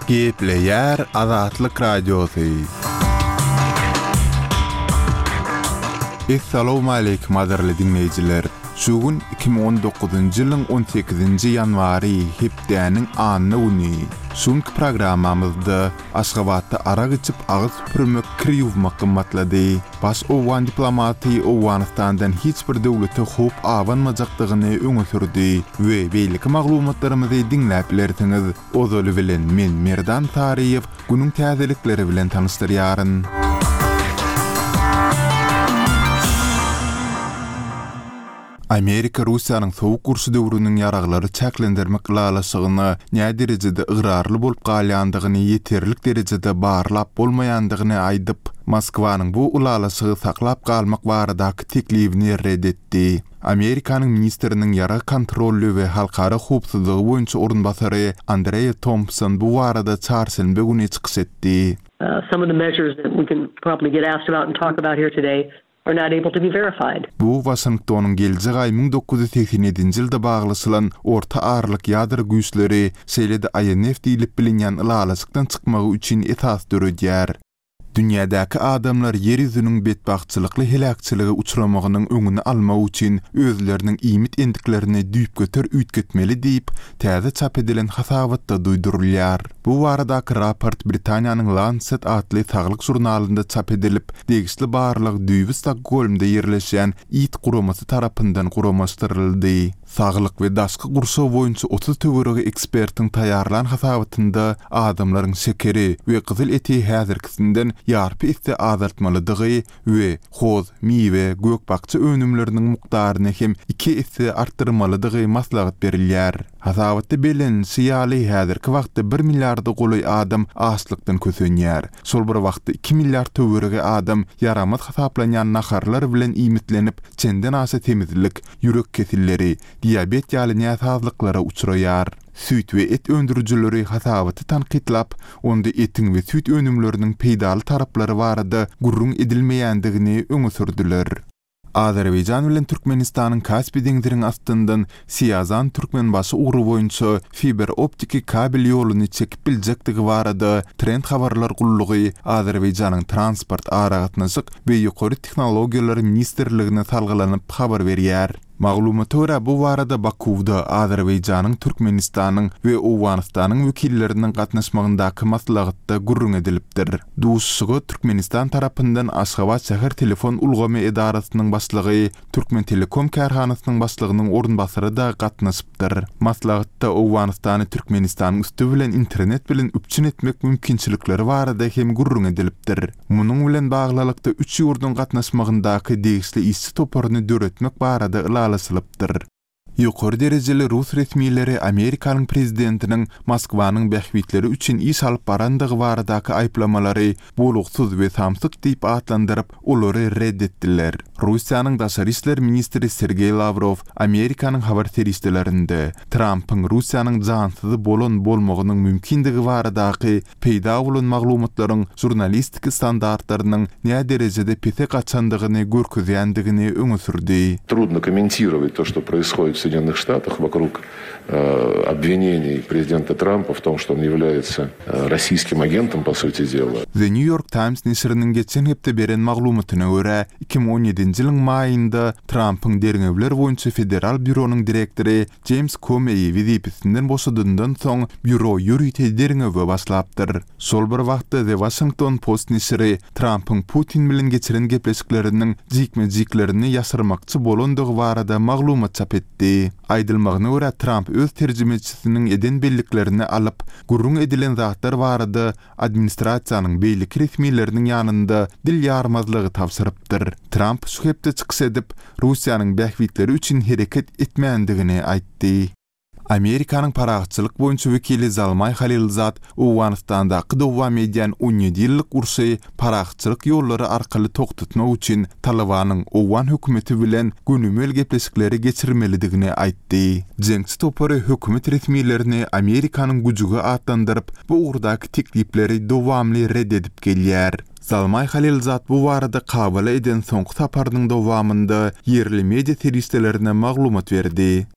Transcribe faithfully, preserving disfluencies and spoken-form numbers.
Gepleyer Azatlyk Radiosu. Assalamu alaykum aderli dinleyijiler. Şugun iki bin on dokuzuncu ýylyň on sekizinji ýanwary hepdäniň anyny uny. Şunky programmamyzda Aşgabatda ara geçip agyz süpürmek kirýüwmek gymmatlady. Baş owan diplomaty Owanistandan hiç bir döwlete hop awanmajakdygyny öňe sürdi we beýleki maglumatlarymyzy dinläp bilersiňiz. Ozaly bilen men Merdan Tariýew günüň täzelikleri bilen tanışdyrýaryn. Amerika Russiýanyň sowuk gurşy döwrüniň ýaraglary çäklendirmek lalasygyny näme derejede ıgrarly bolup galýandygyny ýeterlik derejede barlap bolmaýandygyny aýdyp, Moskwanyň bu ulalasygy saklap galmak baradaky teklifini reddetdi. Amerikanyň ministriniň ýara kontrolly we halkara hukukçylygy boýunça orunbasary Andrea Thompson bu barada çarşamba güni çykyş etdi. Uh, some of the measures that we can probably get asked about and talk about here today are not able to be verified. Bu Washington'un geljek ay bin dokuz yüz seksen ýedinji ýylda baglysylan orta ağırlyk ýadro güýçleri seýlede I N F diýilip bilinýän ılalasykdan çykmagy üçin esas döredýär. Dünyadaky adamlar yer ýüzüniň betbahtçylykly helakçylygy uçuramagynyň öňüni almak üçin özleriniň iýmit endiklerini düýüp götür üýtgetmeli diýip täze çap edilen hasabatda duýdurulýar. Bu baradaky raport Britaniýanyň Lancet adly saglyk jurnalynda çap edilip, degisli barlyk düýbi Stockholmda ýerleşýän ýit guramasy tarapyndan guramaşdyryldy. Saglyk we daşky gurşy boýunça otuz töweregi ekspertiň taýýarlan hasabatynda adamlaryň şekeri we gyzyl eti häzirkisinden ýarpy iste azaltmalydygy we hoz, miwe, gökbakçy önümleriniň mukdaryny hem iki iste artdyrmalydygy maslahat berilýär. Hasabatda bilen siýaly häzirki wagtda bir milliardy goly adam açlykdan kösenýär. Şol bir wagtda iki milliard töweregi adam yaramaz hasaplanýan naharlar bilen iýmitlenip, çenden asa temizlik, ýürek kesilleri, diabet ýaly näsazlyklara uçuraýar. Süýt we et öndürüjileri hasabaty tanqidlap, onda etiň we süýt önümleriniň peýdaly taraplary barada gurrun edilmeýändigini öňe sürdüler. Azerbaýjan bilen Türkmenistanyň Kaspy deňziniň astyndan Siýazan Türkmenbaşy ugry boýunça fiber optiki kabel ýoluny çekip biljekdigi barada trend habarlar gullugy Azerbaýjanyň transport aragatnaşyk we ýokary tehnologiýalar ministrligine salgylanyp habar berýär. Maglumata görä bu barada Bakuwda Azerbaýjanyň, Türkmenistanyň we Owganystanyň wekilleriniň gatnaşmagyndaky maslahatda gurrun edilipdir. Duşsugy Türkmenistan tarapyndan Aşgabat şäher telefon ulgamy edarasynyň başlygy, Türkmen Telekom karhanasynyň başlygynyň orunbasary da gatnaşypdyr. Maslahatda Owganystany Türkmenistanyň üstü bilen internet bilen üpçün etmek mümkinçilikleri barada hem gurrun edilipdir. Munyň bilen baglylykda üç ýurdun gatnaşmagyndaky degisli issi toparyny döretmek barada alasılıptır. Ýokary derejeli Rus resmiýetleri Amerikanyň prezidentiniň Moskwanyň bähwitleri üçin iş alyp barandygy baradaky aýplamalary bolugsyz we samsyk diýip atlandyryp, olary reddetdiler. Russiýanyň daşary işler ministri Sergey Lavrov Amerikanyň habar serişlerinde Trumpyň Russiýanyň jansyzy bolan bolmagynyň mümkindigi baradaky peýda bolan maglumatlaryň jurnalistiki standartlarynyň näme derejede pete gaçandygyny görkezýändigini öňe sürdi. Трудно комментировать то, что происходит в Соединенных Штатах вокруг э, обвинений президента Трампа в том, что он является э, российским агентом, по сути дела. The New York Times nesriniň geçen hepde beren maglumatyna görä, iki bin on ýedinji ýylyň maýynda Trumpyň derňewler boýunça federal büronuň direktori James Comey wezipesinden boşadyndan soň büro ýürüýte derňewe başlapdyr. Şol bir wagtda The Washington Post nesri Trumpyň Putin bilen geçiren gepleşikleriniň jikme-jiklerini ýaşyrmakçy bolandygy barada maglumat çap etdi. Aýdylmagyna görä Trump öz terjimecisining eden belliklerini alyp, gurrun edilen zatlar barada administrasiýanyň beýleki resmiýetleriniň ýanynda dil ýarmazlygy tapşyrypdyr. Trump şu hepde çykyş edip, Russiýanyň bähwitleri üçin hereket etmeýändigini aýtdy. Amerikanyň paragatçylyk boýunça wekili Zalmay Khalilzad Owganystanda dowam edýän on ýedi ýyllyk ursy paragatçylyk ýollary arkaly toktatmak üçin Talabanyň Owgan hökümeti bilen günümel gepleşikleri geçirmelidigini aýtdy. Jeňçi topary hökümet resmiýetlerini Amerikanyň güjüge atlandyryp, bu ugurdaky teklipleri dowamly reddedip gelýär. Zalmay Khalilzad bu barada kabul eden soňky saparynyň dowamynda yerli media serişlerine maglumat berdi.